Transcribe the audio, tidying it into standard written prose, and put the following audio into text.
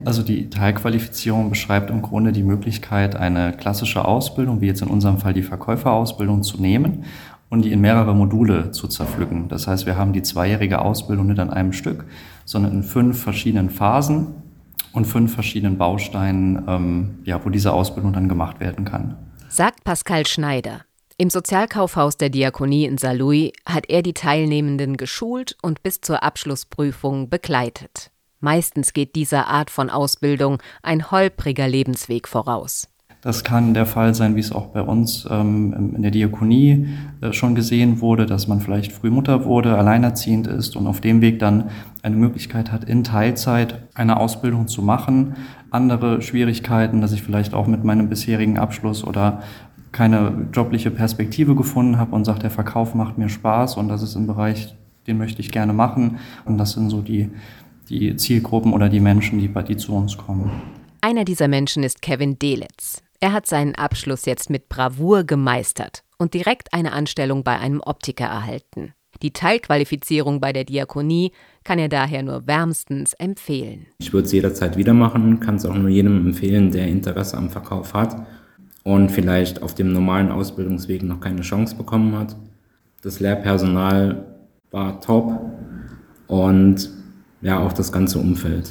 Also die Teilqualifizierung beschreibt im Grunde die Möglichkeit, eine klassische Ausbildung, wie jetzt in unserem Fall die Verkäuferausbildung, zu nehmen und die in mehrere Module zu zerpflücken. Das heißt, wir haben die zweijährige Ausbildung nicht an einem Stück, sondern in 5 verschiedenen Phasen und 5 verschiedenen Bausteinen, wo diese Ausbildung dann gemacht werden kann. Sagt Pascal Schneider. Im Sozialkaufhaus der Diakonie in Saarlouis hat er die Teilnehmenden geschult und bis zur Abschlussprüfung begleitet. Meistens geht dieser Art von Ausbildung ein holpriger Lebensweg voraus. Das kann der Fall sein, wie es auch bei uns in der Diakonie schon gesehen wurde, dass man vielleicht früh Mutter wurde, alleinerziehend ist und auf dem Weg dann eine Möglichkeit hat, in Teilzeit eine Ausbildung zu machen. Andere Schwierigkeiten, dass ich vielleicht auch mit meinem bisherigen Abschluss oder keine jobliche Perspektive gefunden habe und sage, der Verkauf macht mir Spaß und das ist ein Bereich, den möchte ich gerne machen. Und das sind so die Zielgruppen oder die Menschen, die zu uns kommen. Einer dieser Menschen ist Kevin Delitz. Er hat seinen Abschluss jetzt mit Bravour gemeistert und direkt eine Anstellung bei einem Optiker erhalten. Die Teilqualifizierung bei der Diakonie kann er daher nur wärmstens empfehlen. Ich würde es jederzeit wieder machen, kann es auch nur jedem empfehlen, der Interesse am Verkauf hat und vielleicht auf dem normalen Ausbildungsweg noch keine Chance bekommen hat. Das Lehrpersonal war top und auch das ganze Umfeld.